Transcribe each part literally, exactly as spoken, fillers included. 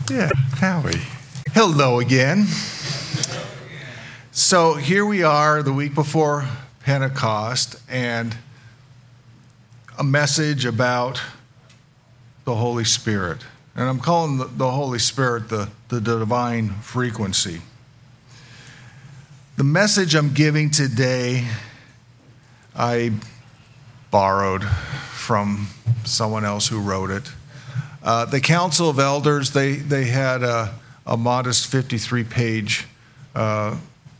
Yeah, Howie. Hello again. So here we are the week before Pentecost, and a message about the Holy Spirit. And I'm calling the, the Holy Spirit the, the divine frequency. The message I'm giving today, I borrowed from someone else who wrote it. Uh, the Council of Elders, they, they had a, a modest fifty-three page uh,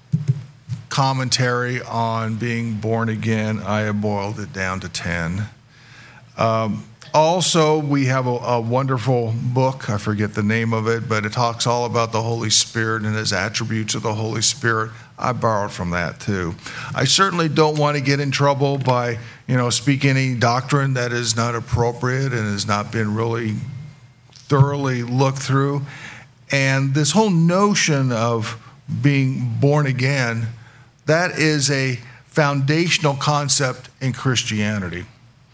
commentary on being born again. I have boiled it down to ten. Um, also, we have a, a wonderful book. I forget the name of it, but it talks all about the Holy Spirit and his attributes of the Holy Spirit. I borrowed from that too. I certainly don't want to get in trouble by, you know, speaking any doctrine that is not appropriate and has not been really thoroughly looked through. And this whole notion of being born again, that is a foundational concept in Christianity.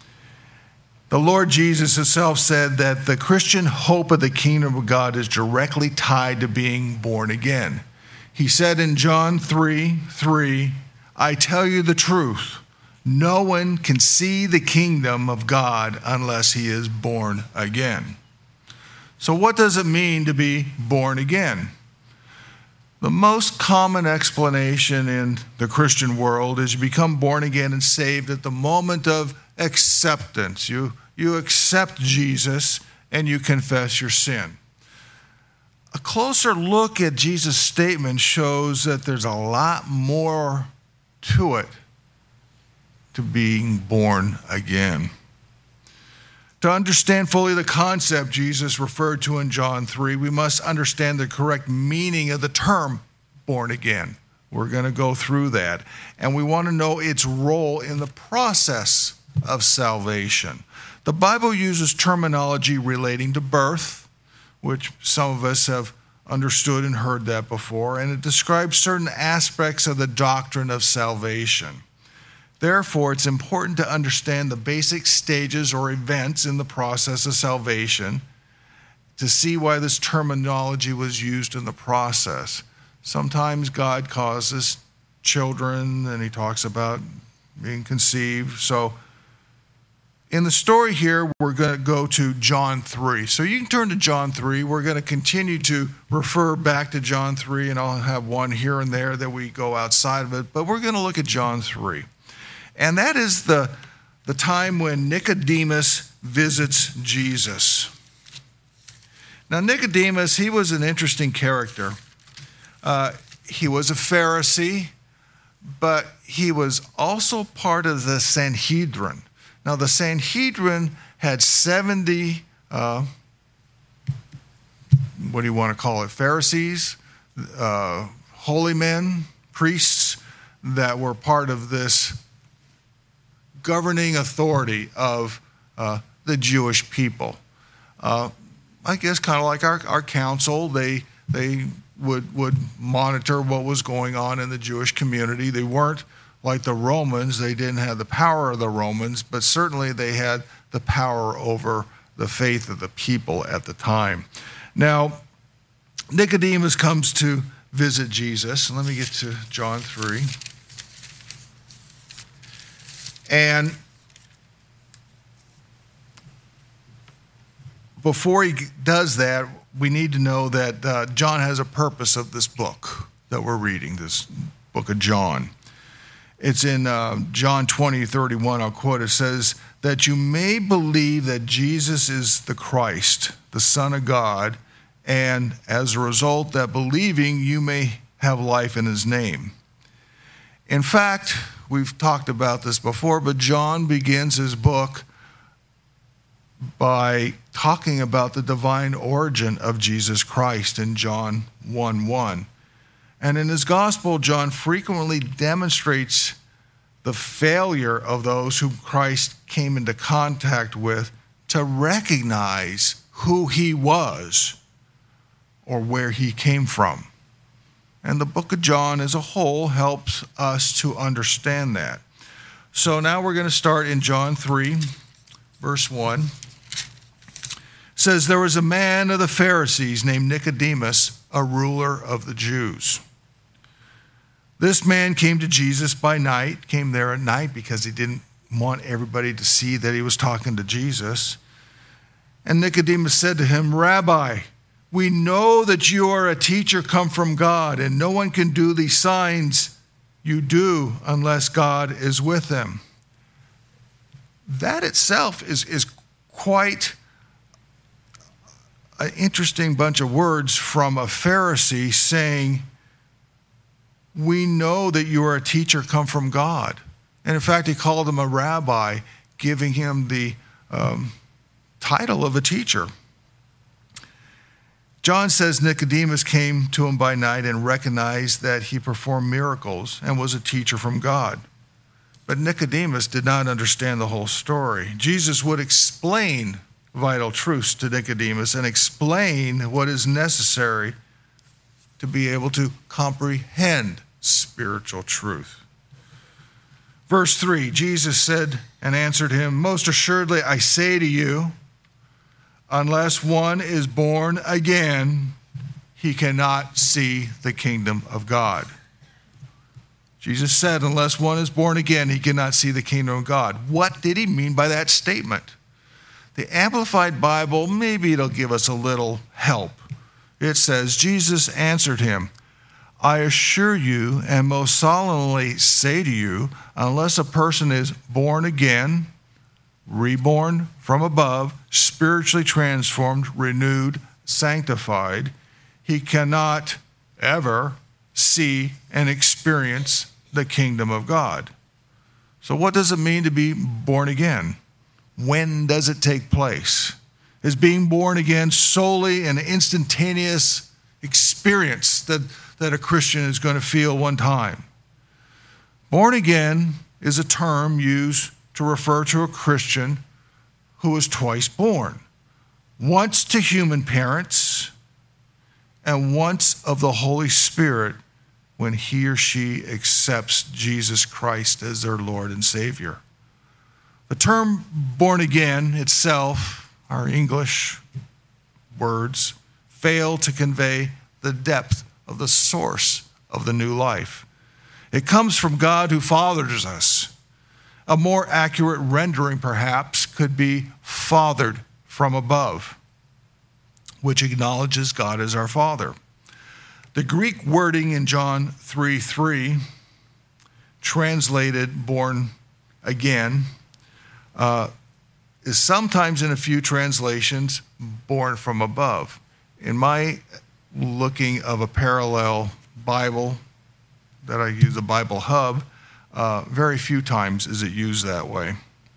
The Lord Jesus himself said that the Christian hope of the kingdom of God is directly tied to being born again. He said in John three three, I tell you the truth, no one can see the kingdom of God unless he is born again. So what does it mean to be born again? The most common explanation in the Christian world is you become born again and saved at the moment of acceptance. You, you accept Jesus and you confess your sin. A closer look at Jesus' statement shows that there's a lot more to it, to being born again. To understand fully the concept Jesus referred to in John three, we must understand the correct meaning of the term born again. We're going to go through that. And we want to know its role in the process of salvation. The Bible uses terminology relating to birth, which some of us have understood and heard that before, and it describes certain aspects of the doctrine of salvation. Therefore, it's important to understand the basic stages or events in the process of salvation to see why this terminology was used in the process. Sometimes God causes children, and he talks about being conceived. So in the story here, we're going to go to John three. So you can turn to John three. We're going to continue to refer back to John three, and I'll have one here and there that we go outside of it. But we're going to look at John three. And that is the, the time when Nicodemus visits Jesus. Now, Nicodemus, he was an interesting character. Uh, he was a Pharisee, but he was also part of the Sanhedrin. Now, the Sanhedrin had seventy, uh, what do you want to call it, Pharisees, uh, holy men, priests that were part of this governing authority of uh, the Jewish people. Uh, I guess kind of like our, our council, they they would would monitor what was going on in the Jewish community. They weren't like the Romans. They didn't have the power of the Romans, but certainly they had the power over the faith of the people at the time. Now, Nicodemus comes to visit Jesus. Let me get to John three. And before he does that, we need to know that uh, John has a purpose of this book that we're reading, this book of John. It's in uh, John twenty thirty-one, I'll quote, it says, that you may believe that Jesus is the Christ, the Son of God, and as a result, that believing you may have life in his name. In fact, we've talked about this before, but John begins his book by talking about the divine origin of Jesus Christ in John one one. And in his gospel, John frequently demonstrates the failure of those whom Christ came into contact with to recognize who he was or where he came from. And the book of John as a whole helps us to understand that. So now we're going to start in John three, verse one. It says, there was a man of the Pharisees named Nicodemus, a ruler of the Jews. This man came to Jesus by night, came there at night because he didn't want everybody to see that he was talking to Jesus. And Nicodemus said to him, Rabbi, we know that you are a teacher come from God, and no one can do these signs you do unless God is with them. That itself is, is quite an interesting bunch of words from a Pharisee saying, we know that you are a teacher come from God. And in fact, he called him a rabbi, giving him the um, title of a teacher. John says Nicodemus came to him by night and recognized that he performed miracles and was a teacher from God. But Nicodemus did not understand the whole story. Jesus would explain vital truths to Nicodemus and explain what is necessary to be able to comprehend spiritual truth. Verse three, Jesus said and answered him, most assuredly I say to you, unless one is born again, he cannot see the kingdom of God. Jesus said, unless one is born again, he cannot see the kingdom of God. What did he mean by that statement? The Amplified Bible, maybe it'll give us a little help. It says, Jesus answered him, I assure you and most solemnly say to you, unless a person is born again, reborn from above, spiritually transformed, renewed, sanctified, he cannot ever see and experience the kingdom of God. So what does it mean to be born again? When does it take place? Is being born again solely an instantaneous experience that, that a Christian is going to feel one time? Born again is a term used to refer to a Christian who is twice born, once to human parents and once of the Holy Spirit when he or she accepts Jesus Christ as their Lord and Savior. The term born again itself, our English words, fail to convey the depth of the source of the new life. It comes from God who fathers us. A more accurate rendering, perhaps, could be fathered from above, which acknowledges God as our Father. The Greek wording in John three three, translated born again, uh, is sometimes in a few translations born from above. In my looking of a parallel Bible that I use, a Bible Hub, uh, very few times is it used that way.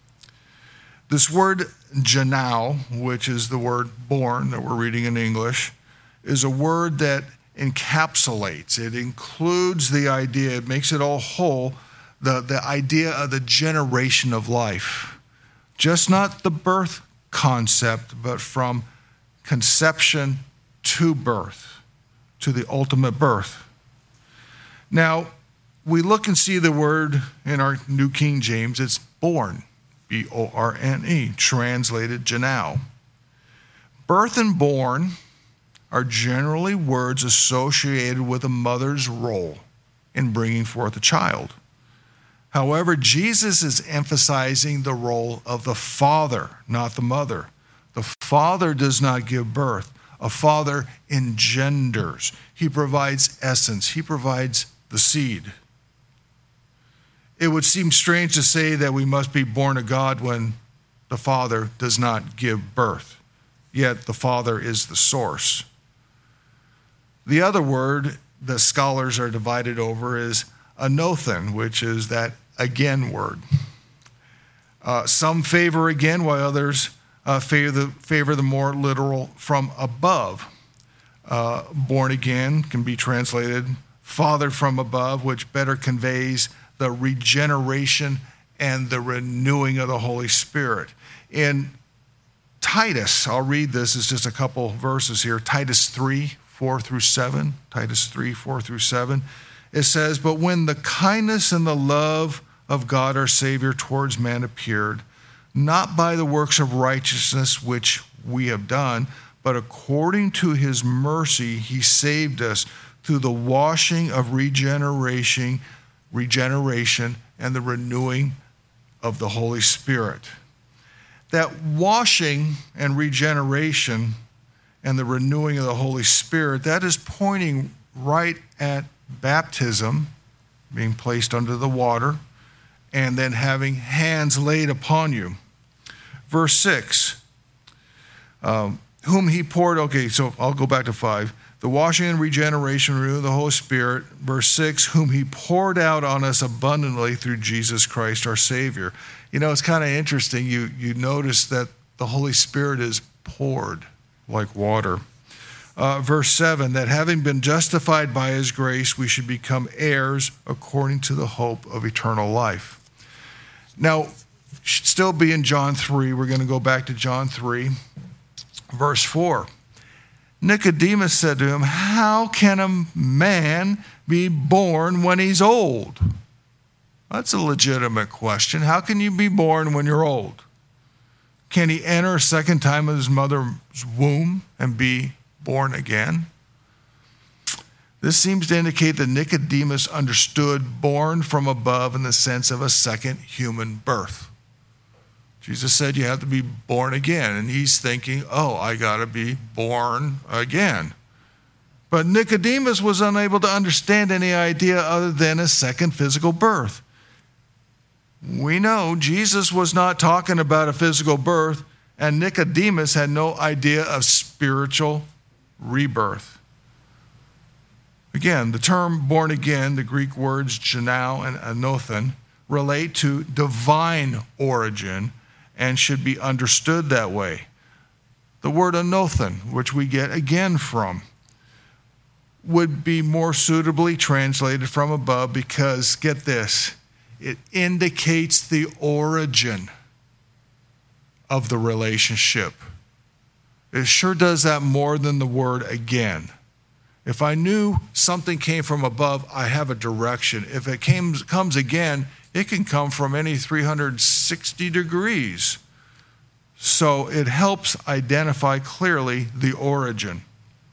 This word janao, which is the word born that we're reading in English, is a word that encapsulates, it includes the idea, it makes it all whole, the, the idea of the generation of life. Just not the birth concept, but from conception to birth, to the ultimate birth. Now, we look and see the word in our New King James, it's born, B O R N E, translated janao. Birth and born are generally words associated with a mother's role in bringing forth a child. However, Jesus is emphasizing the role of the father, not the mother. The father does not give birth. A father engenders. He provides essence. He provides the seed. It would seem strange to say that we must be born of God when the Father does not give birth, yet the Father is the source. The other word that scholars are divided over is anothen, which is that again word. Uh, some favor again, while others uh, favor, the, favor the more literal from above. Uh, born again can be translated fathered from above, which better conveys the regeneration and the renewing of the Holy Spirit. In Titus, I'll read this, it's just a couple verses here, Titus three, four through seven, Titus three, four through seven. It says, but when the kindness and the love of God our Savior towards man appeared, not by the works of righteousness which we have done, but according to his mercy, he saved us through the washing of regeneration, regeneration and the renewing of the Holy Spirit. That washing and regeneration and the renewing of the Holy Spirit, that is pointing right at baptism, being placed under the water, and then having hands laid upon you. Verse six, um, whom he poured, okay, so I'll go back to five. The washing and regeneration, renewing of the Holy Spirit. Verse six, whom he poured out on us abundantly through Jesus Christ our Savior. You know, it's kind of interesting. You, you notice that the Holy Spirit is poured like water. Uh, verse seven, that having been justified by his grace, we should become heirs according to the hope of eternal life. Now, should still be in John three. We're going to go back to John three, verse four. Nicodemus said to him, how can a man be born when he's old? That's a legitimate question. How can you be born when you're old? Can he enter a second time in his mother's womb and be born again? This seems to indicate that Nicodemus understood born from above in the sense of a second human birth. Jesus said you have to be born again, and he's thinking, oh, I got to be born again. But Nicodemus was unable to understand any idea other than a second physical birth. We know Jesus was not talking about a physical birth, and Nicodemus had no idea of spiritual rebirth. Again, the term born again, the Greek words genao and anothen, relate to divine origin and should be understood that way. The word anothen, which we get again from, would be more suitably translated from above because, get this, it indicates the origin of the relationship. It sure does that more than the word again. If I knew something came from above, I have a direction. If it came, comes again, it can come from any three hundred sixty degrees. So it helps identify clearly the origin.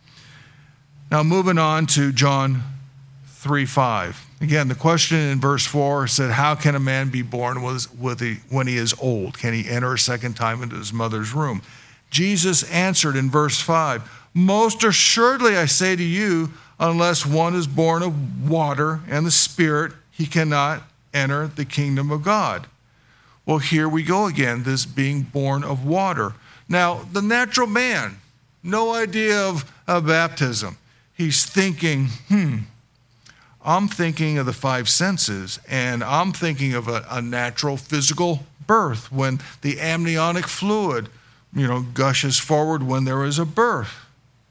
Now moving on to John three five. Again, the question in verse four said, how can a man be born with a, when he is old? Can he enter a second time into his mother's womb? Jesus answered in verse five, most assuredly I say to you, unless one is born of water and the Spirit, he cannot enter the kingdom of God. Well, here we go again, this being born of water. Now, the natural man, no idea of, of baptism. He's thinking, hmm, I'm thinking of the five senses, and I'm thinking of a, a natural physical birth when the amniotic fluid, you know, gushes forward when there is a birth.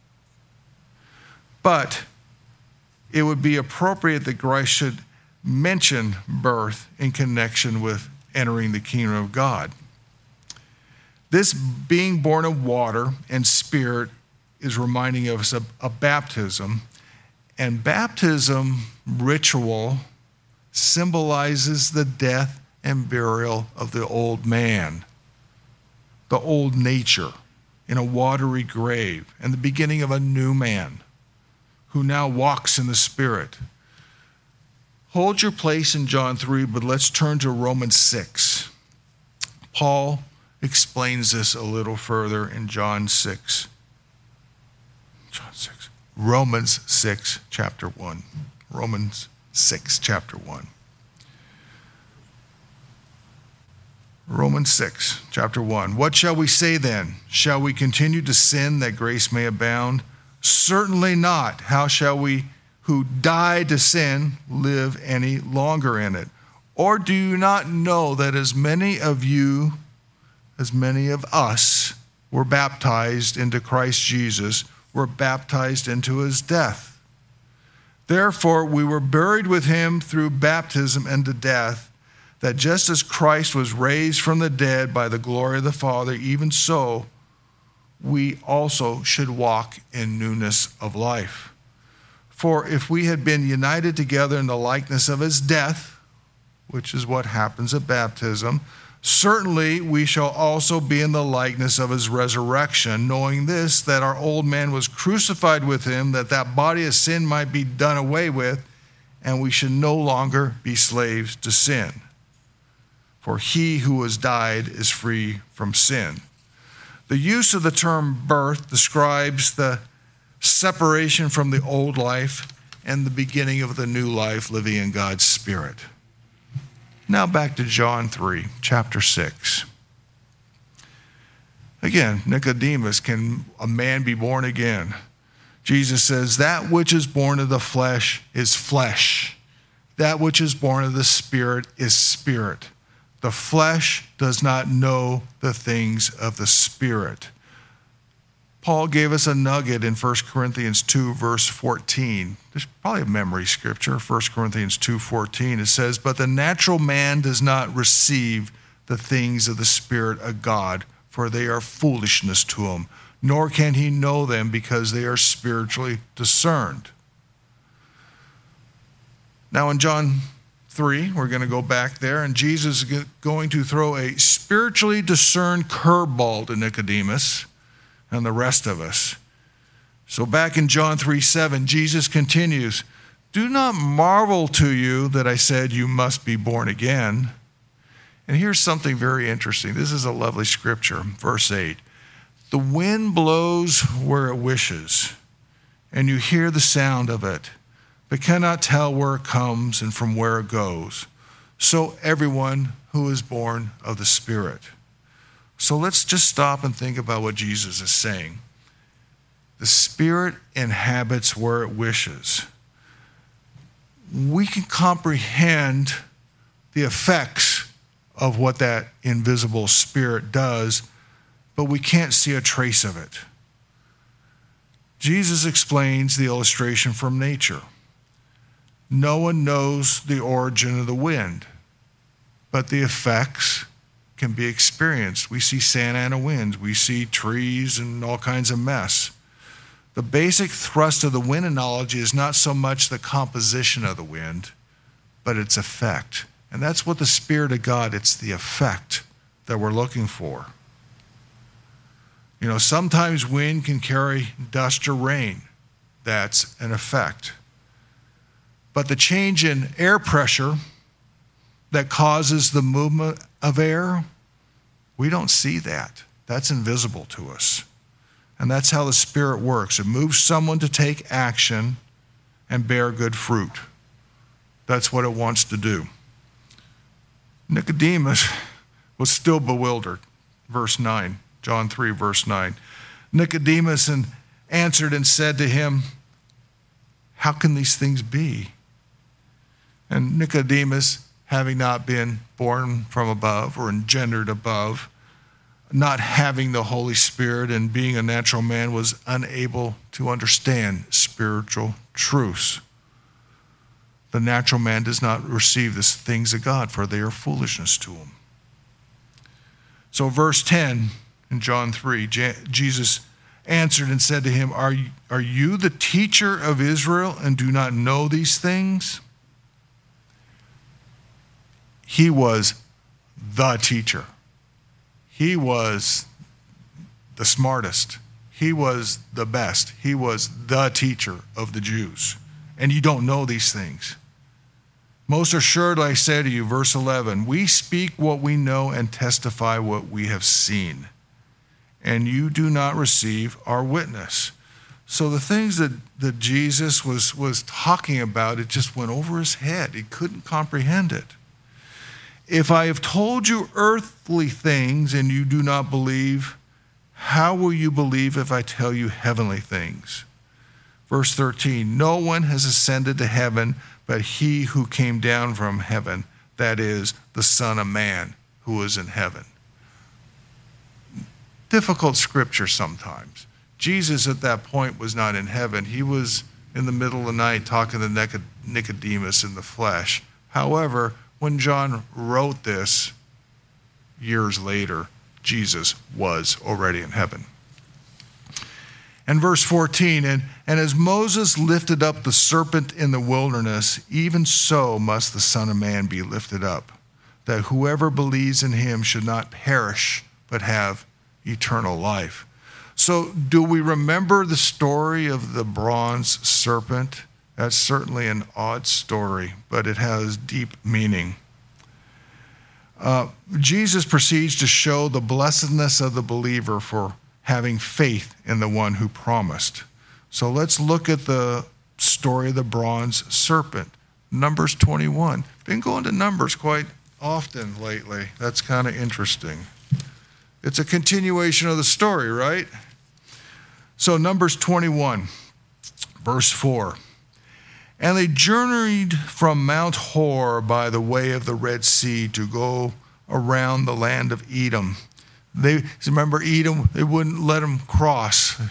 But it would be appropriate that Christ should mention birth in connection with entering the kingdom of God. This being born of water and Spirit is reminding us of a baptism, and baptism ritual symbolizes the death and burial of the old man, the old nature in a watery grave, and the beginning of a new man who now walks in the Spirit. Hold your place in John three, but let's turn to Romans six. Paul explains this a little further in John six. John six. Romans six, chapter one. Romans six, chapter one. Romans six, chapter one. What shall we say then? Shall we continue to sin that grace may abound? Certainly not. How shall we who died to sin live any longer in it? Or do you not know that as many of you, as many of us, were baptized into Christ Jesus, were baptized into his death? Therefore, we were buried with him through baptism into death, that just as Christ was raised from the dead by the glory of the Father, even so we also should walk in newness of life. For if we had been united together in the likeness of his death, which is what happens at baptism, Certainly we shall also be in the likeness of his resurrection, knowing this, that our old man was crucified with him, that that body of sin might be done away with, and we should no longer be slaves to sin. For he who has died is free from sin. The use of the term birth describes the separation from the old life and the beginning of the new life living in God's Spirit. Now back to John three, chapter six. Again, Nicodemus, can a man be born again? Jesus says, that which is born of the flesh is flesh. That which is born of the Spirit is spirit. The flesh does not know the things of the Spirit. Paul gave us a nugget in First Corinthians two, verse fourteen. There's probably a memory scripture, First Corinthians two fourteen. It says, but the natural man does not receive the things of the Spirit of God, for they are foolishness to him, nor can he know them because they are spiritually discerned. Now in John three, we're going to go back there, and Jesus is going to throw a spiritually discerned curveball to Nicodemus and the rest of us. So back in John three seven, Jesus continues, do not marvel to you that I said you must be born again. And here's something very interesting. This is a lovely scripture, verse eight. The wind blows where it wishes, and you hear the sound of it, but cannot tell where it comes and from where it goes. So everyone who is born of the Spirit. So let's just stop and think about what Jesus is saying. The Spirit inhabits where it wishes. We can comprehend the effects of what that invisible Spirit does, but we can't see a trace of it. Jesus explains the illustration from nature. No one knows the origin of the wind, but the effects can be experienced. We see Santa Ana winds. We see trees and all kinds of mess. The basic thrust of the wind analogy is not so much the composition of the wind, but its effect. And that's what the Spirit of God, it's the effect that we're looking for. You know, sometimes wind can carry dust or rain. That's an effect. But the change in air pressure that causes the movement of air, we don't see that. That's invisible to us. And that's how the Spirit works. It moves someone to take action and bear good fruit. That's what it wants to do. Nicodemus was still bewildered. Verse nine, John three, verse nine. Nicodemus and answered and said to him, how can these things be? And Nicodemus, having not been born from above or engendered above, not having the Holy Spirit and being a natural man, was unable to understand spiritual truths. The natural man does not receive the things of God, for they are foolishness to him. So verse ten in John three, Jesus answered and said to him, are you, are you the teacher of Israel and do not know these things? He was the teacher. He was the smartest. He was the best. He was the teacher of the Jews. And you don't know these things. Most assuredly I say to you, verse eleven, we speak what we know and testify what we have seen, and you do not receive our witness. So the things that, that Jesus was, was talking about, it just went over his head. He couldn't comprehend it. If I have told you earthly things and you do not believe, how will you believe if I tell you heavenly things? Verse thirteen, no one has ascended to heaven but he who came down from heaven, that is, the Son of Man who is in heaven. Difficult scripture sometimes. Jesus at that point was not in heaven. He was in the middle of the night talking to Nicodemus in the flesh. However, when John wrote this years later, Jesus was already in heaven. And verse fourteen, and, and as Moses lifted up the serpent in the wilderness, even so must the Son of Man be lifted up, that whoever believes in him should not perish, but have eternal life. So do we remember the story of the bronze serpent? That's certainly an odd story, but it has deep meaning. Uh, Jesus proceeds to show the blessedness of the believer for having faith in the one who promised. So let's look at the story of the bronze serpent. Numbers twenty-one. Been going to Numbers quite often lately. That's kind of interesting. It's a continuation of the story, right? So Numbers twenty-one, verse four. And they journeyed from Mount Hor by the way of the Red Sea to go around the land of Edom. They remember Edom, they wouldn't let them cross.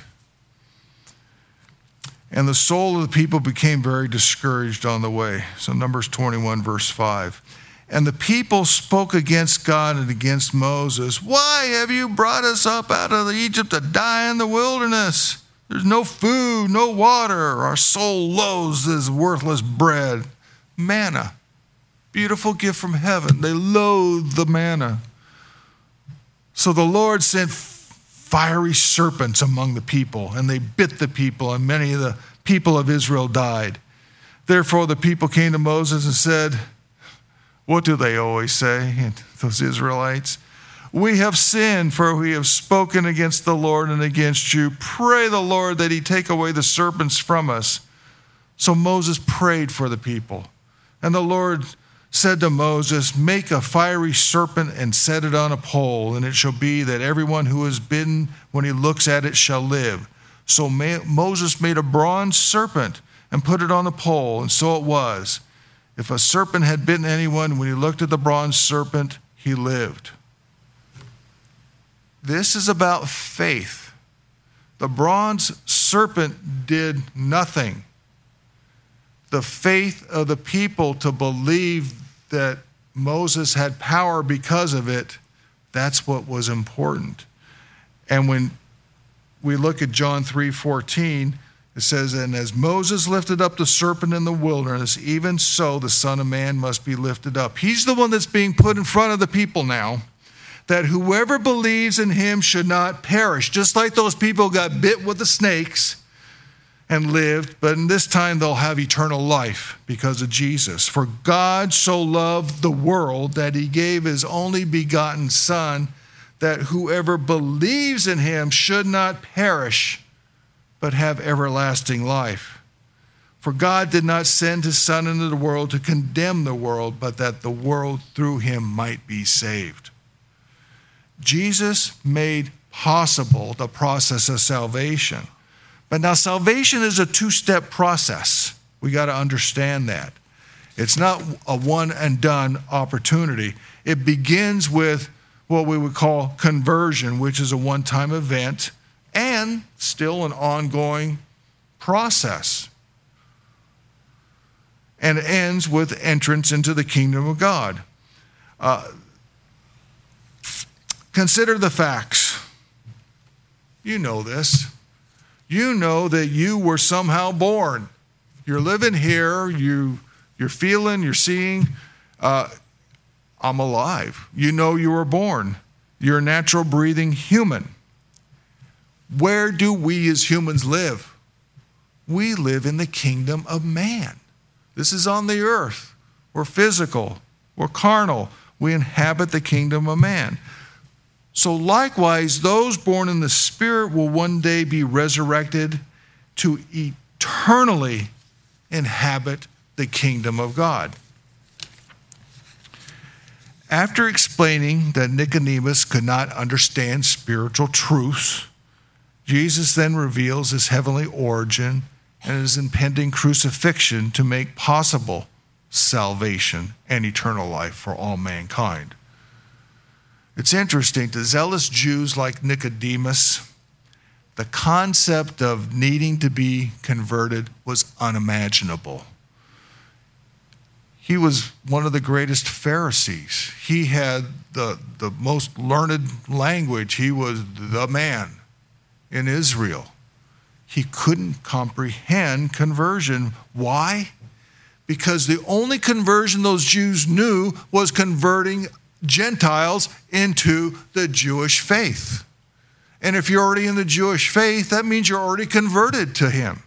And the soul of the people became very discouraged on the way. So Numbers twenty-one, verse five. And the people spoke against God and against Moses. Why have you brought us up out of Egypt to die in the wilderness? There's no food, no water. Our soul loathes this worthless bread. Manna, beautiful gift from heaven. They loathe the manna. So the Lord sent fiery serpents among the people, and they bit the people, and many of the people of Israel died. Therefore the people came to Moses and said, what do they always say, those Israelites? We have sinned, for we have spoken against the Lord and against you. Pray the Lord that he take away the serpents from us. So Moses prayed for the people. And the Lord said to Moses, make a fiery serpent and set it on a pole, and it shall be that everyone who is bitten when he looks at it shall live. So Moses made a bronze serpent and put it on a pole, and so it was. If a serpent had bitten anyone, when he looked at the bronze serpent, he lived. This is about faith. The bronze serpent did nothing. The faith of the people to believe that Moses had power because of it, that's what was important. And when we look at John three fourteen, it says, and as Moses lifted up the serpent in the wilderness, even so the Son of Man must be lifted up. He's the one that's being put in front of the people now, that whoever believes in him should not perish. Just like those people got bit with the snakes and lived, but in this time they'll have eternal life because of Jesus. For God so loved the world that he gave his only begotten Son, that whoever believes in him should not perish, but have everlasting life. For God did not send his Son into the world to condemn the world, but that the world through him might be saved. Jesus made possible the process of salvation. But now salvation is a two-step process. We got to understand that. It's not a one and done opportunity. It begins with what we would call conversion, which is a one-time event and still an ongoing process. And it ends with entrance into the kingdom of God. Uh, consider the facts. You know this. You know that you were somehow born. You're living here, you, you're feeling, you're seeing, uh, I'm alive. You know you were born. You're a natural breathing human. Where do we as humans live? We live in the kingdom of man. This is on the earth. We're physical. We're carnal. We inhabit the kingdom of man. So likewise, those born in the Spirit will one day be resurrected to eternally inhabit the kingdom of God. After explaining that Nicodemus could not understand spiritual truths, Jesus then reveals his heavenly origin and his impending crucifixion to make possible salvation and eternal life for all mankind. It's interesting, to zealous Jews like Nicodemus, the concept of needing to be converted was unimaginable. He was one of the greatest Pharisees. He had the, the most learned language. He was the man in Israel. He couldn't comprehend conversion. Why? because the only conversion those Jews knew was converting Gentiles into the Jewish faith. And if you're already in the Jewish faith, that means you're already converted to him.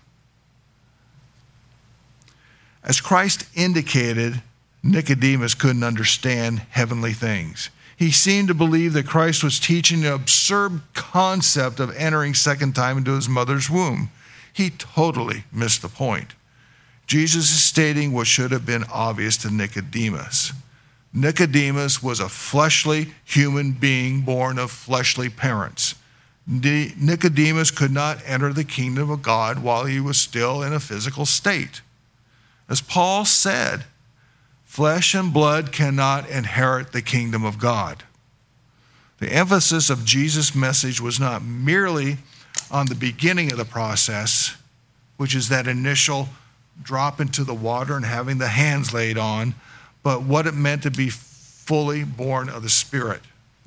As Christ indicated, Nicodemus couldn't understand heavenly things. He seemed to believe that Christ was teaching the absurd concept of entering second time into his mother's womb. He totally missed the point. Jesus is stating what should have been obvious to Nicodemus. Nicodemus was a fleshly human being born of fleshly parents. Nicodemus could not enter the kingdom of God while he was still in a physical state. As Paul said, flesh and blood cannot inherit the kingdom of God. The emphasis of Jesus' message was not merely on the beginning of the process, which is that initial drop into the water and having the hands laid on, but what it meant to be fully born of the Spirit.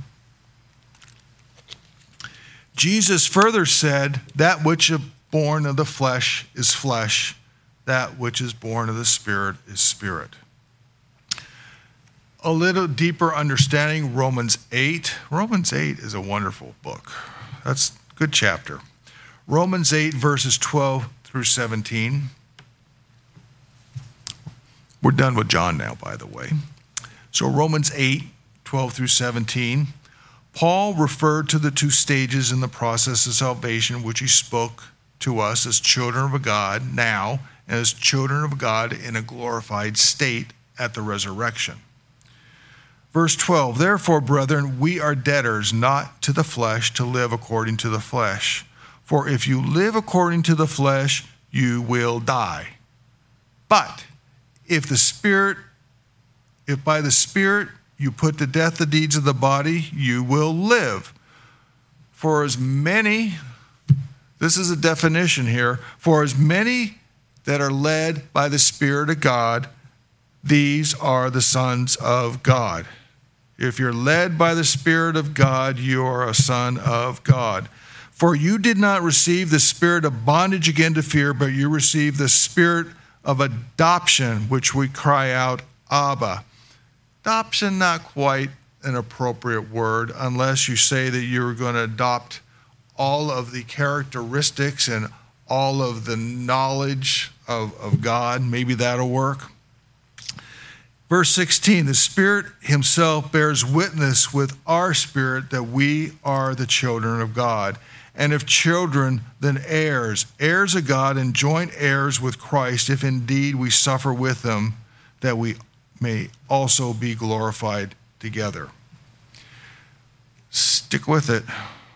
Jesus further said, that which is born of the flesh is flesh, that which is born of the Spirit is spirit. A little deeper understanding, Romans eight. Romans eight is a wonderful book. That's a good chapter. Romans eight, verses twelve through seventeen. We're done with John now, by the way. So Romans eight, twelve through seventeen. Paul referred to the two stages in the process of salvation, which he spoke to us as children of God now, and as children of God in a glorified state at the resurrection. Verse twelve, therefore, brethren, we are debtors not to the flesh to live according to the flesh. For if you live according to the flesh, you will die. But if the Spirit, if by the Spirit you put to death the deeds of the body, you will live. For as many, this is a definition here, for as many that are led by the Spirit of God, these are the sons of God. If you're led by the Spirit of God, you are a son of God. For you did not receive the spirit of bondage again to fear, but you received the spirit of adoption, which we cry out, Abba. Adoption, not quite an appropriate word, unless you say that you're going to adopt all of the characteristics and all of the knowledge of, of God. Maybe that'll work. Verse sixteen, the Spirit himself bears witness with our spirit that we are the children of God. And if children, then heirs, heirs of God and joint heirs with Christ, if indeed we suffer with them, that we may also be glorified together. Stick with it.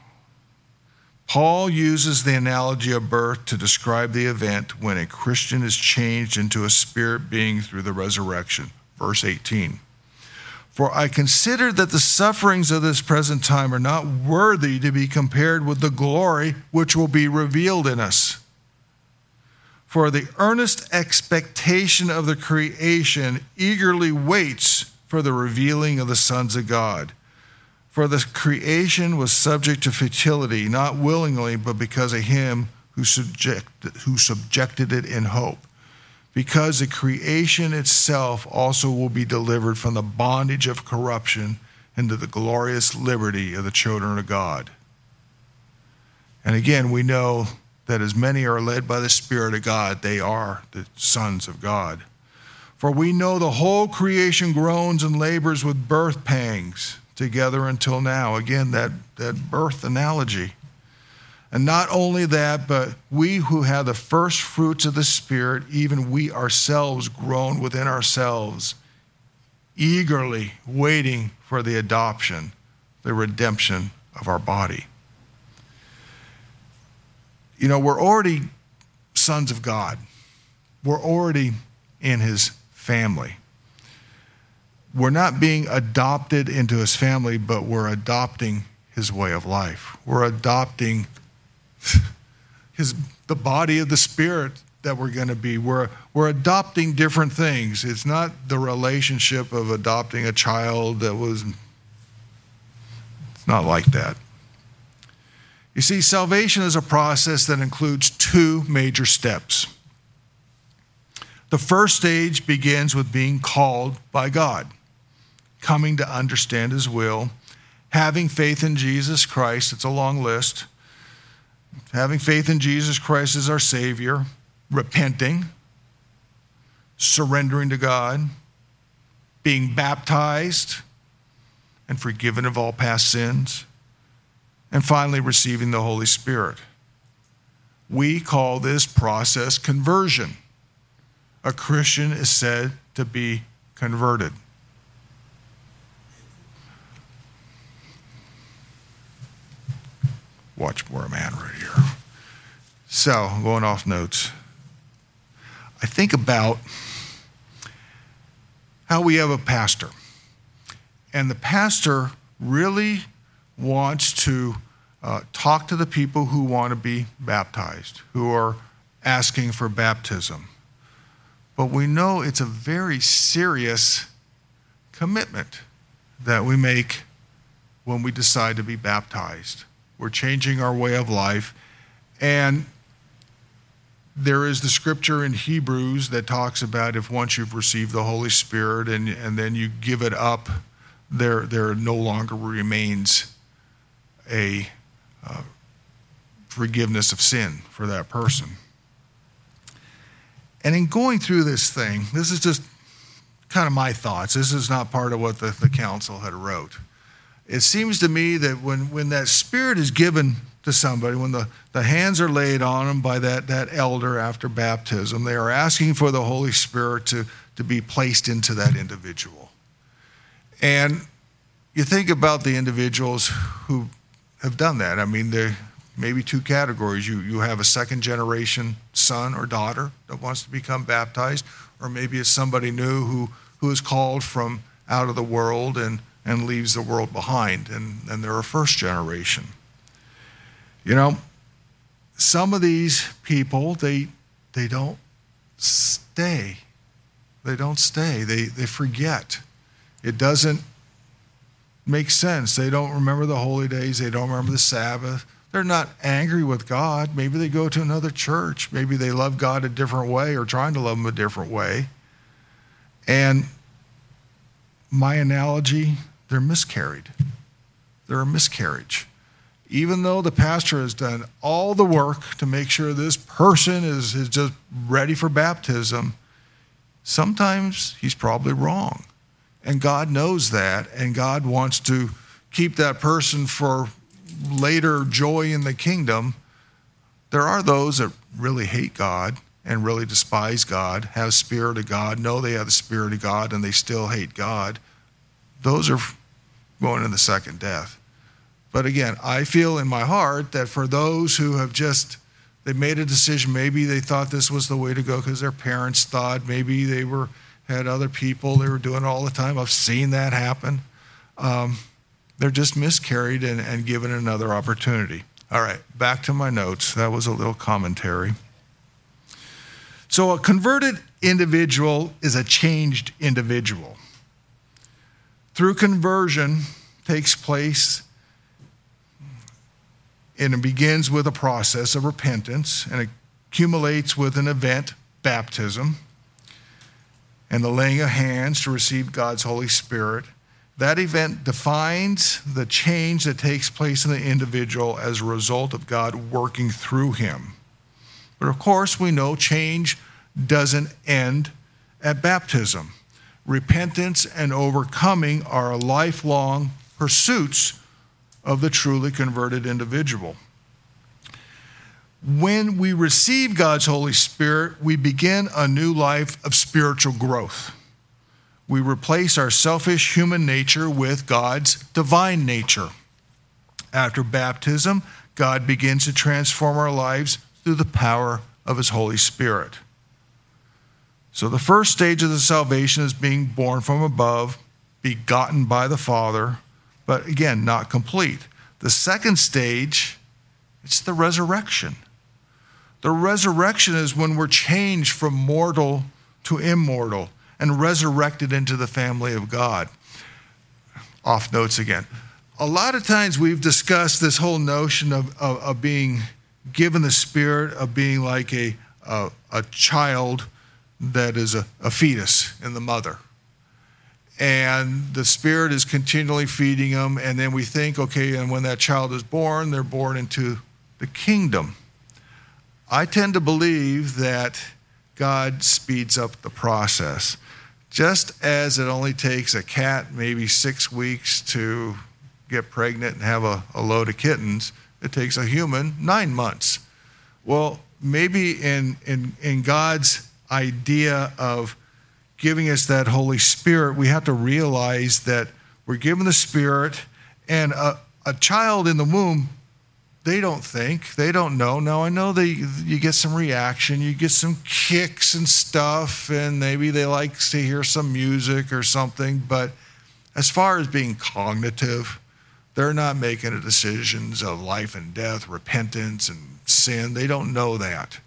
Paul uses the analogy of birth to describe the event when a Christian is changed into a spirit being through the resurrection. Verse eighteen. For I consider that the sufferings of this present time are not worthy to be compared with the glory which will be revealed in us. For the earnest expectation of the creation eagerly waits for the revealing of the sons of God. For the creation was subject to futility, not willingly, but because of him who, subject, who subjected it in hope. Because the creation itself also will be delivered from the bondage of corruption into the glorious liberty of the children of God. And again, we know that as many are led by the Spirit of God, they are the sons of God. For we know the whole creation groans and labors with birth pangs together until now. Again, that, that birth analogy. And not only that, but we who have the first fruits of the Spirit, even we ourselves groan within ourselves, eagerly waiting for the adoption, the redemption of our body. You know, we're already sons of God. We're already in his family. We're not being adopted into his family, but we're adopting his way of life. We're adopting his the body of the Spirit that we're going to be. We're, we're adopting different things. It's not the relationship of adopting a child that was, it's not like that. You see, salvation is a process that includes two major steps. The first stage begins with being called by God, coming to understand his will, having faith in Jesus Christ. It's a long list. Having faith in Jesus Christ as our Savior, repenting, surrendering to God, being baptized and forgiven of all past sins, and finally receiving the Holy Spirit. We call this process conversion. A Christian is said to be converted. Watch where I'm at right here. So, I'm going off notes. I think about how we have a pastor. And the pastor really wants to uh, talk to the people who want to be baptized, who are asking for baptism. But we know it's a very serious commitment that we make when we decide to be baptized. We're changing our way of life. And there is the scripture in Hebrews that talks about if once you've received the Holy Spirit and, and then you give it up, there, there no longer remains a uh, forgiveness of sin for that person. And in going through this thing, this is just kind of my thoughts. This is not part of what the, the council had wrote. It seems to me that when, when that Spirit is given to somebody, when the, the hands are laid on them by that, that elder after baptism, they are asking for the Holy Spirit to, to be placed into that individual. And you think about the individuals who have done that. I mean, there maybe two categories. You, you have a second generation son or daughter that wants to become baptized, or maybe it's somebody new who, who is called from out of the world and, and leaves the world behind, and, and they're a first generation. You know, some of these people, they they don't stay. They don't stay. They they forget. It doesn't make sense. They don't remember the holy days. They don't remember the Sabbath. They're not angry with God. Maybe they go to another church. Maybe they love God a different way or trying to love him a different way. And my analogy, they're miscarried. They're a miscarriage. Even though the pastor has done all the work to make sure this person is, is just ready for baptism, sometimes he's probably wrong. And God knows that, and God wants to keep that person for later joy in the kingdom. There are those that really hate God and really despise God, have Spirit of God, know they have the Spirit of God, and they still hate God. Those are going to the second death. But again, I feel in my heart that for those who have just, they made a decision, maybe they thought this was the way to go because their parents thought, maybe they were had other people, they were doing it all the time. I've seen that happen. Um, they're just miscarried and, and given another opportunity. All right, back to my notes. That was a little commentary. So a converted individual is a changed individual. Through conversion takes place, and it begins with a process of repentance and accumulates with an event, baptism, and the laying of hands to receive God's Holy Spirit. That event defines the change that takes place in the individual as a result of God working through him. But of course, we know change doesn't end at baptism. Repentance and overcoming are lifelong pursuits of the truly converted individual. When we receive God's Holy Spirit, we begin a new life of spiritual growth. We replace our selfish human nature with God's divine nature. After baptism, God begins to transform our lives through the power of his Holy Spirit. So the first stage of the salvation is being born from above, begotten by the Father, but again, not complete. The second stage, it's the resurrection. The resurrection is when we're changed from mortal to immortal and resurrected into the family of God. Off notes again. A lot of times we've discussed this whole notion of, of, of being given the Spirit, of being like a, a, a child that is a, a fetus in the mother. And the Spirit is continually feeding them. And then we think, okay, and when that child is born, they're born into the kingdom. I tend to believe that God speeds up the process. Just as it only takes a cat maybe six weeks to get pregnant and have a, a load of kittens, it takes a human nine months. Well, maybe in, in, in God's idea of giving us that Holy Spirit, we have to realize that we're given the Spirit, and a, a child in the womb, they don't think, they don't know. Now, I know they, you get some reaction, you get some kicks and stuff, and maybe they like to hear some music or something, but as far as being cognitive, they're not making the decisions of life and death, repentance and sin. They don't know that.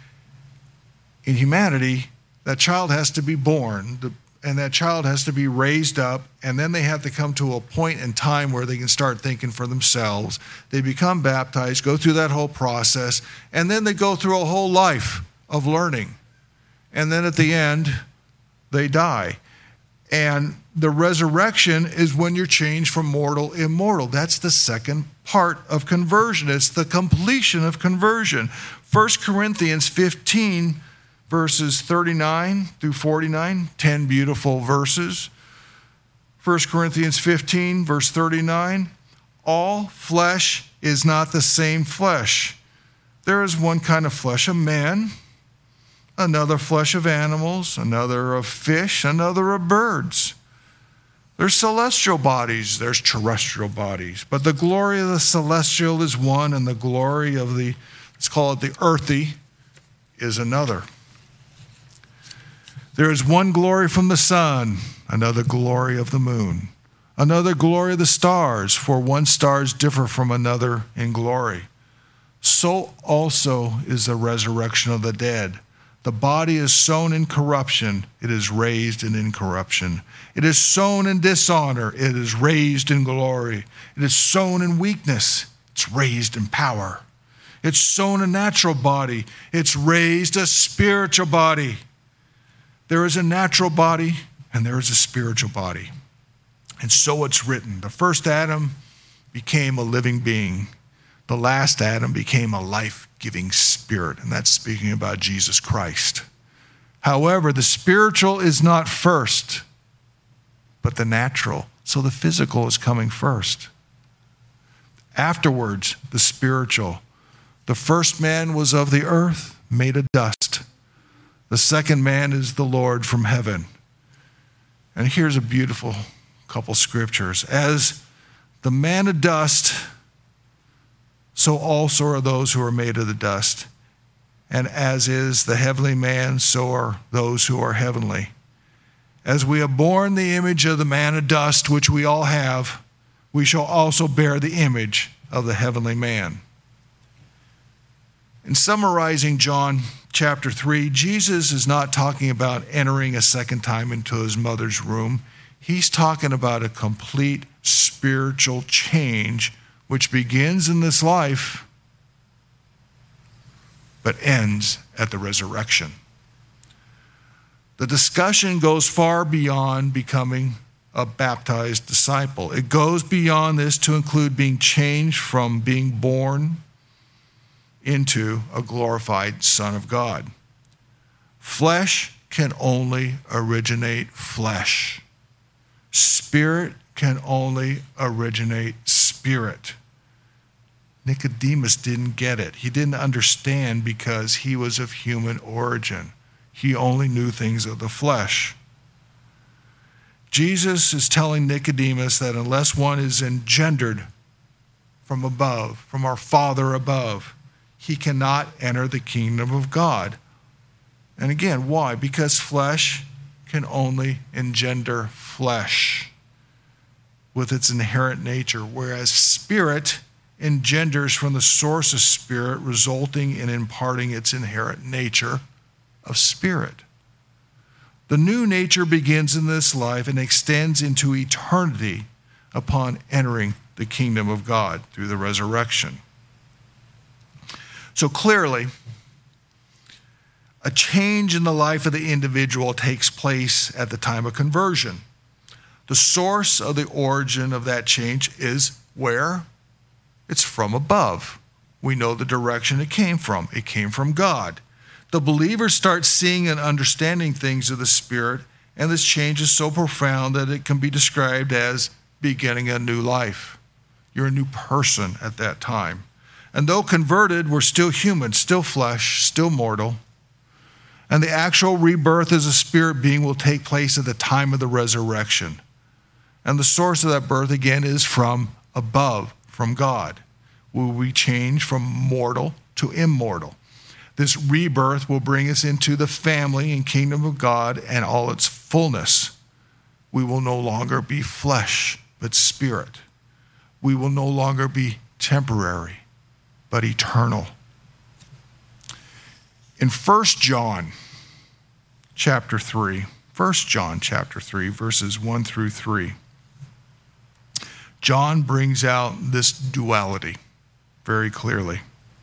In humanity, that child has to be born, and that child has to be raised up, and then they have to come to a point in time where they can start thinking for themselves. They become baptized, go through that whole process, and then they go through a whole life of learning. And then at the end, they die. And the resurrection is when you're changed from mortal to immortal. That's the second part of conversion. It's the completion of conversion. First Corinthians fifteen, verses thirty-nine through forty-nine, ten beautiful verses. First Corinthians fifteen, verse thirty-nine, all flesh is not the same flesh. There is one kind of flesh of man, another flesh of animals, another of fish, another of birds. There's celestial bodies, there's terrestrial bodies, but the glory of the celestial is one, and the glory of the, let's call it the earthy, is another. There is one glory from the sun, another glory of the moon, another glory of the stars, for one stars differ from another in glory. So also is the resurrection of the dead. The body is sown in corruption, it is raised in incorruption. It is sown in dishonor, it is raised in glory. It is sown in weakness, it's raised in power. It's sown a natural body, it's raised a spiritual body. There is a natural body and there is a spiritual body. And so it's written, the first Adam became a living being. The last Adam became a life-giving spirit, and that's speaking about Jesus Christ. However, the spiritual is not first, but the natural. So the physical is coming first. Afterwards, the spiritual. The first man was of the earth, made of dust. The second man is the Lord from heaven. And here's a beautiful couple scriptures. As the man of dust, so also are those who are made of the dust. And as is the heavenly man, so are those who are heavenly. As we have borne the image of the man of dust, which we all have, we shall also bear the image of the heavenly man. In summarizing John chapter three, Jesus is not talking about entering a second time into his mother's womb. He's talking about a complete spiritual change which begins in this life, but ends at the resurrection. The discussion goes far beyond becoming a baptized disciple. It goes beyond this to include being changed from being born into a glorified Son of God. Flesh can only originate flesh. Spirit can only originate spirit. Nicodemus didn't get it. He didn't understand because he was of human origin. He only knew things of the flesh. Jesus is telling Nicodemus that unless one is engendered from above, from our Father above, he cannot enter the kingdom of God. And again, why? Because flesh can only engender flesh with its inherent nature, whereas spirit engenders from the source of spirit, resulting in imparting its inherent nature of spirit. The new nature begins in this life and extends into eternity upon entering the kingdom of God through the resurrection. So clearly, A change in the life of the individual takes place at the time of conversion. The source of the origin of that change is where? It's from above. We know the direction it came from. It came from God. The believer starts seeing and understanding things of the Spirit, and this change is so profound that it can be described as beginning a new life. You're a new person at that time. And though converted, we're still human, still flesh, still mortal. And the actual rebirth as a spirit being will take place at the time of the resurrection. And the source of that birth, again, is from above, from God. Will we change from mortal to immortal? This rebirth will bring us into the family and kingdom of God and all its fullness. We will no longer be flesh, but spirit. We will no longer be temporary, but eternal. In First John chapter three, First John chapter three, verses one through three, John brings out this duality very clearly.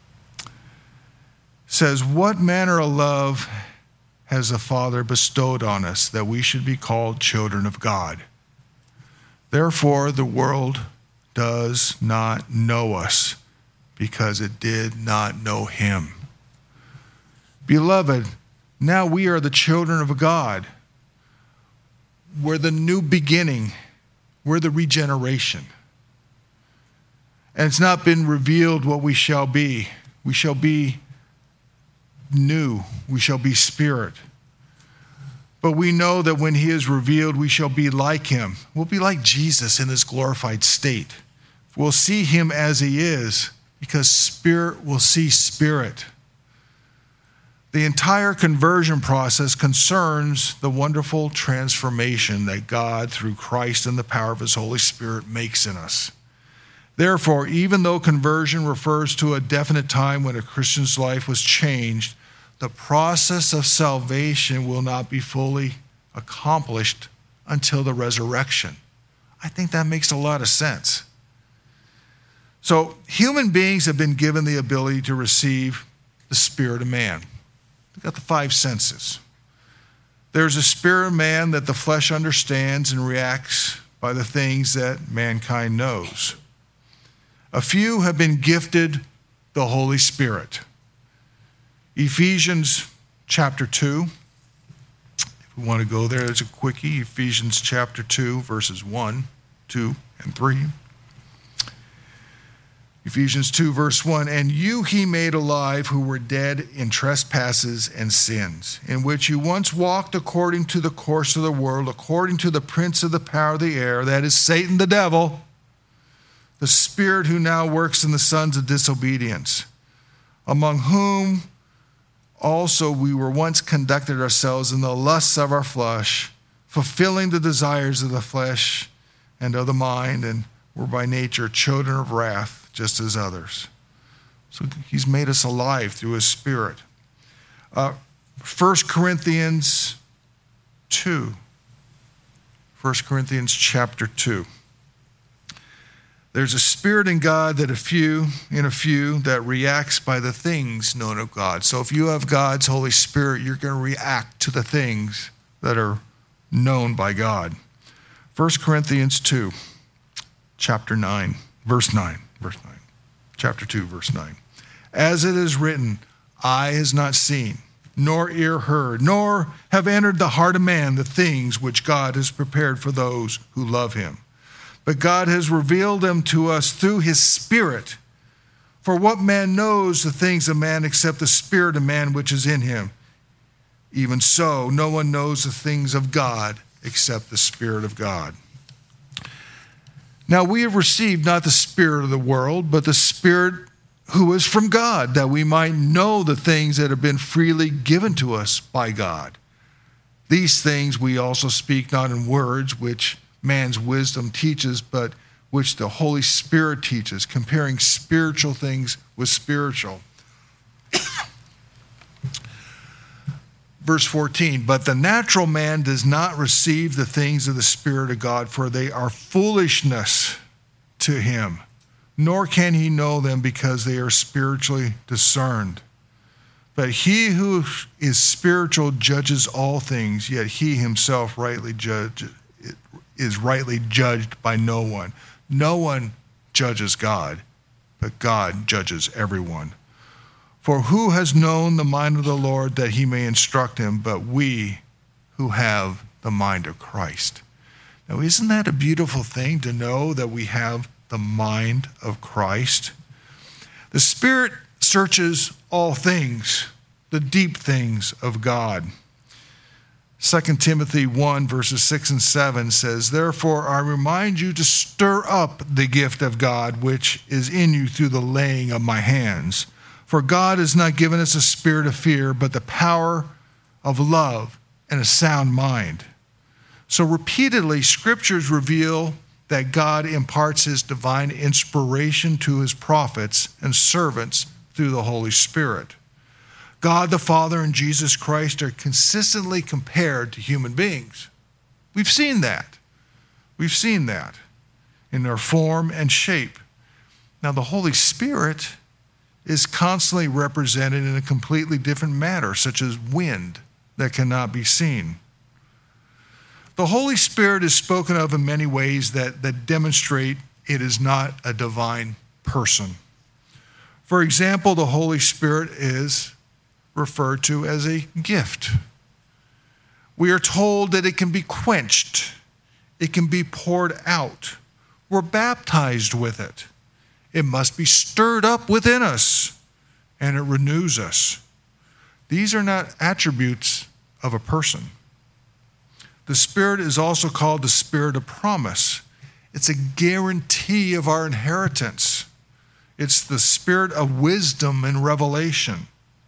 Says, what manner of love has the Father bestowed on us that we should be called children of God? Therefore, the world does not know us because it did not know him. Beloved, now we are the children of God. We're the new beginning. We're the regeneration. And it's not been revealed what we shall be. We shall be new. We shall be spirit. But we know that when he is revealed, we shall be like him. We'll be like Jesus in his glorified state. We'll see him as he is because spirit will see spirit. The entire conversion process concerns the wonderful transformation that God, through Christ and the power of his Holy Spirit, makes in us. Therefore, even though conversion refers to a definite time when a Christian's life was changed, the process of salvation will not be fully accomplished until the resurrection. I think that makes a lot of sense. So, human beings have been given the ability to receive the spirit of man. We've got the five senses. There's a spirit of man that the flesh understands and reacts by the things that mankind knows. A few have been gifted the Holy Spirit. Ephesians chapter two. If we want to go there, there's a quickie. Ephesians chapter two, verses one, two, and three. Ephesians two, verse one, and you he made alive who were dead in trespasses and sins, in which you once walked according to the course of the world, according to the prince of the power of the air, that is Satan the devil, the spirit who now works in the sons of disobedience, among whom also we were once conducted ourselves in the lusts of our flesh, fulfilling the desires of the flesh and of the mind, and were by nature children of wrath, just as others. So he's made us alive through his spirit. Uh, First Corinthians two. First Corinthians chapter two. There's a spirit in God that a few, in a few, that reacts by the things known of God. So if you have God's Holy Spirit, you're going to react to the things that are known by God. First Corinthians two, chapter nine, verse nine. Verse nine. Chapter two, verse nine. As it is written, eye has not seen, nor ear heard, nor have entered the heart of man the things which God has prepared for those who love him. But God has revealed them to us through his Spirit. For what man knows the things of man except the spirit of man which is in him? Even so, no one knows the things of God except the Spirit of God. Now we have received not the spirit of the world, but the Spirit who is from God, that we might know the things that have been freely given to us by God. These things we also speak not in words which man's wisdom teaches, but which the Holy Spirit teaches, comparing spiritual things with spiritual. Verse fourteen, but the natural man does not receive the things of the Spirit of God, for they are foolishness to him, nor can he know them because they are spiritually discerned. But he who is spiritual judges all things, yet he himself rightly judge, is rightly judged by no one. No one judges God, but God judges everyone. For who has known the mind of the Lord that he may instruct him, but we who have the mind of Christ? Now, isn't that a beautiful thing to know that we have the mind of Christ? The Spirit searches all things, the deep things of God. Second Timothy one, verses six and seven says, Therefore I remind you to stir up the gift of God which is in you through the laying of my hands. For God has not given us a spirit of fear, but the power of love and a sound mind. So repeatedly, scriptures reveal that God imparts his divine inspiration to his prophets and servants through the Holy Spirit. God the Father and Jesus Christ are consistently compared to human beings. We've seen that. We've seen that in their form and shape. Now, the Holy Spirit is constantly represented in a completely different manner, such as wind that cannot be seen. The Holy Spirit is spoken of in many ways that, that demonstrate it is not a divine person. For example, the Holy Spirit is referred to as a gift. We are told that it can be quenched. It can be poured out. We're baptized with it. It must be stirred up within us, and it renews us. These are not attributes of a person. The Spirit is also called the Spirit of promise. It's a guarantee of our inheritance. It's the Spirit of wisdom and revelation.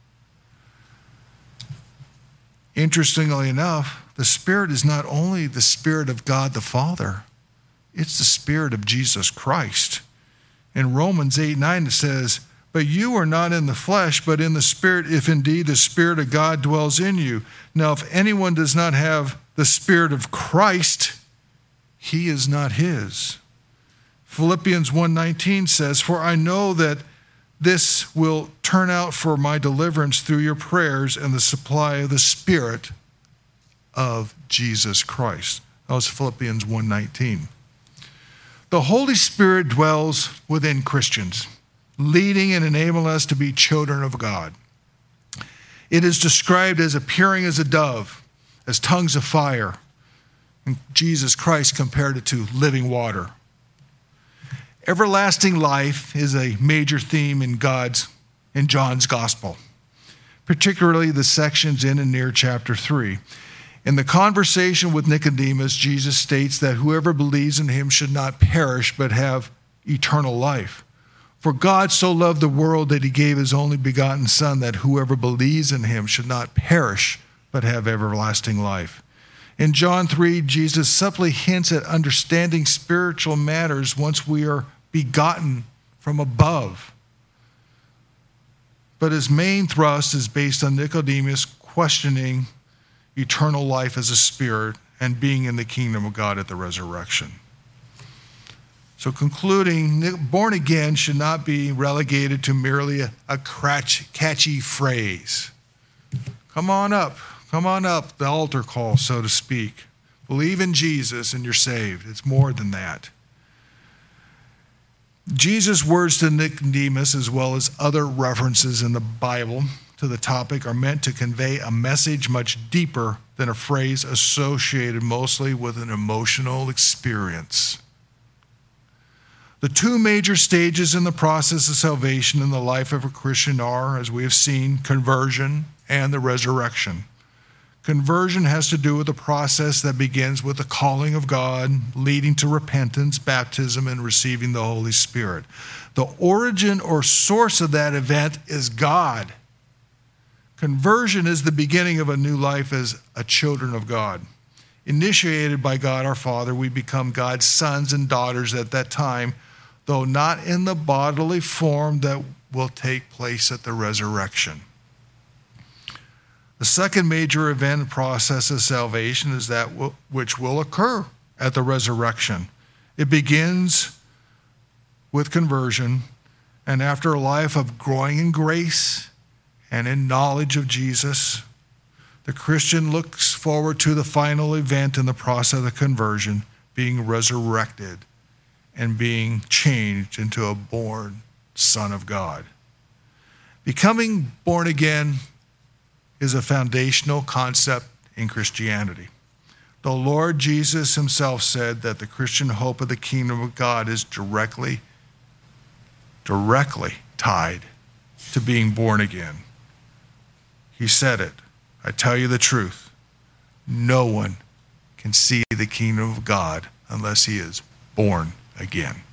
Interestingly enough, the Spirit is not only the Spirit of God the Father, it's the Spirit of Jesus Christ. In Romans eight nine it says, But you are not in the flesh, but in the Spirit, if indeed the Spirit of God dwells in you. Now, if anyone does not have the Spirit of Christ, he is not his. Philippians one nineteen says, For I know that this will turn out for my deliverance through your prayers and the supply of the Spirit of Jesus Christ. That was Philippians one nineteen. The Holy Spirit dwells within Christians, leading and enabling us to be children of God. It is described as appearing as a dove, as tongues of fire. And Jesus Christ compared it to living water. Everlasting life is a major theme in God's, in John's gospel, particularly the sections in and near chapter three. In the conversation with Nicodemus, Jesus states that whoever believes in him should not perish but have eternal life. For God so loved the world that he gave his only begotten Son, that whoever believes in him should not perish but have everlasting life. In John three, Jesus subtly hints at understanding spiritual matters once we are begotten from above. But his main thrust is based on Nicodemus questioning eternal life as a spirit and being in the kingdom of God at the resurrection. So concluding, born again should not be relegated to merely a, a catchy phrase. Come on up, come on up, the altar call, so to speak. Believe in Jesus and you're saved. It's more than that. Jesus' words to Nicodemus, as well as other references in the Bible to the topic, are meant to convey a message much deeper than a phrase associated mostly with an emotional experience. The two major stages in the process of salvation in the life of a Christian are, as we have seen, conversion and the resurrection. Conversion has to do with the process that begins with the calling of God, leading to repentance, baptism, and receiving the Holy Spirit. The origin or source of that event is God. Conversion is the beginning of a new life as a children of God. Initiated by God our Father, we become God's sons and daughters at that time, though not in the bodily form that will take place at the resurrection. The second major event and process of salvation is that which will occur at the resurrection. It begins with conversion, and after a life of growing in grace and in knowledge of Jesus. The Christian looks forward to the final event in the process of conversion, being resurrected and being changed into a born son of God. Becoming born again is a foundational concept in Christianity. The Lord Jesus himself said that the Christian hope of the kingdom of God is directly, directly tied to being born again. He said it. I tell you the truth. No one can see the kingdom of God unless he is born again.